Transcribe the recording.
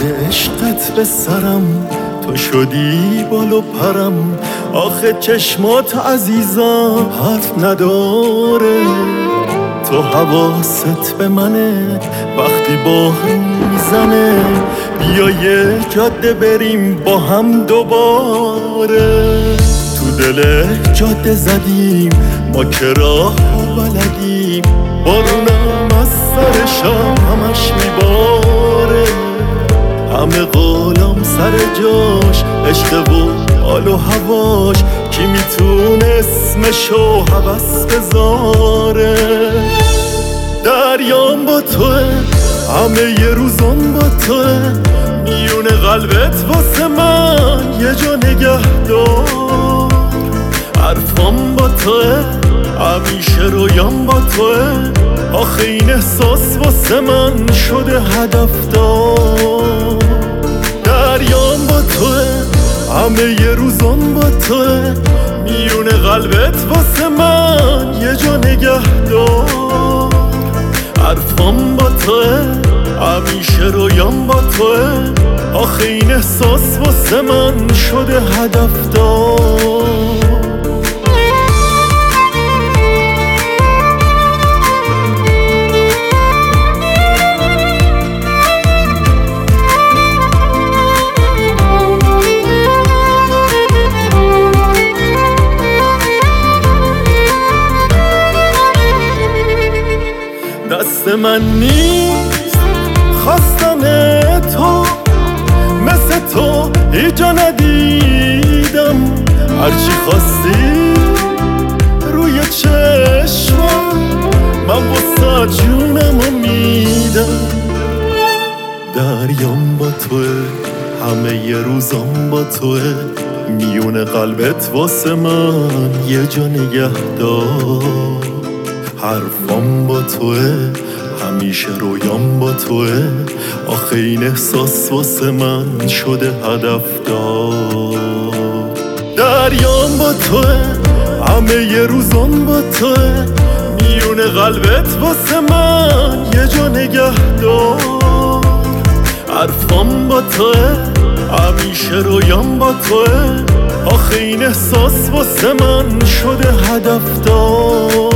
عشقت به سرم، تو شدی بال و پرم. آخه چشمات عزیزم حرف نداره، تو حواست به منه وقتی بارون میزنه. بیا یه جاده بریم با هم دوباره. تو دل جاده زدیم ما که راه بلدیم، بارونم از سر شام همش میباره. همه قولم سر جاش، عشق و حال و هواش، کی میتونه اسمشو هوس بذاره. دریام با توه، همه یه روزم با توه، میونه قلبت واسه من یه جا نگه دار. حرفام با توه، همیشه رویام با توه، آخه این احساس واسه من شده هدفدار. دریام با توه، همه یه روزم با توه، میونه قلبت واسه من یه جا نگه دار. حرفام با توه، همیشه رویام با توه، آخه این احساس واسه من شده هدفدار. دست من نیست خواستن تو، مثل تو ایجا ندیدم. هرچی خواستی روی چشمم، من واسه جونمو میدم. دریام با توه، همه یه روزم با توه، میونه قلبت واسه من یه جا نگه دار. حرفام با توه، همیشه رویام با توه، آخه این احساس واسه من شده هدفدار. دریام با توه، همه یه روزم با توه، میونه قلبت واسه من یه جا نگه دار. حرفام با توه، همیشه رویام با توه، آخه این احساس واسه من شده هدفدار.